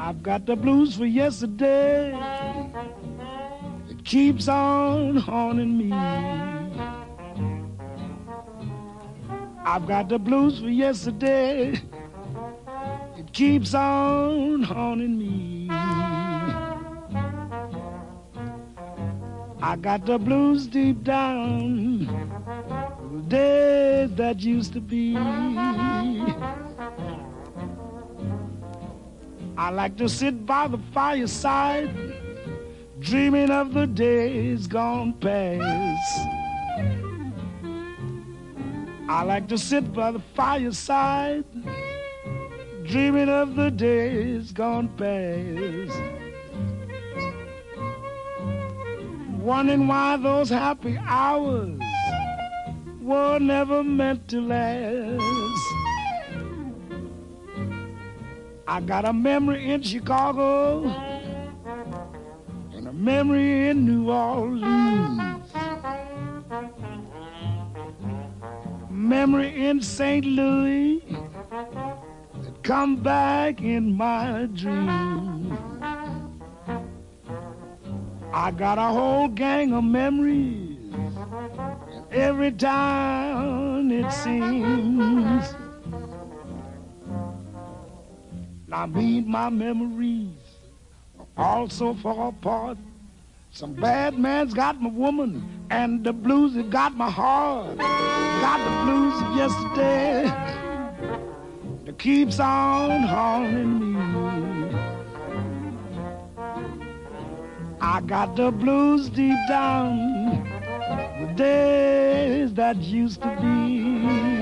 I've got the blues for yesterday. It keeps on haunting me. I've got the blues for yesterday. It keeps on haunting me. I got the blues deep down, the days that used to be. I like to sit by the fireside, dreaming of the days gone past. I like to sit by the fireside, dreaming of the days gone past. Wondering why those happy hours were never meant to last. I got a memory in Chicago and a memory in New Orleans, memory in St. Louis that come back in my dreams. I got a whole gang of memories in every town it seems. Now me and my memories are all so far apart. Some bad man's got my woman, and the blues have got my heart. Got the blues of yesterday that keeps on haunting me. I got the blues deep down, the days that used to be.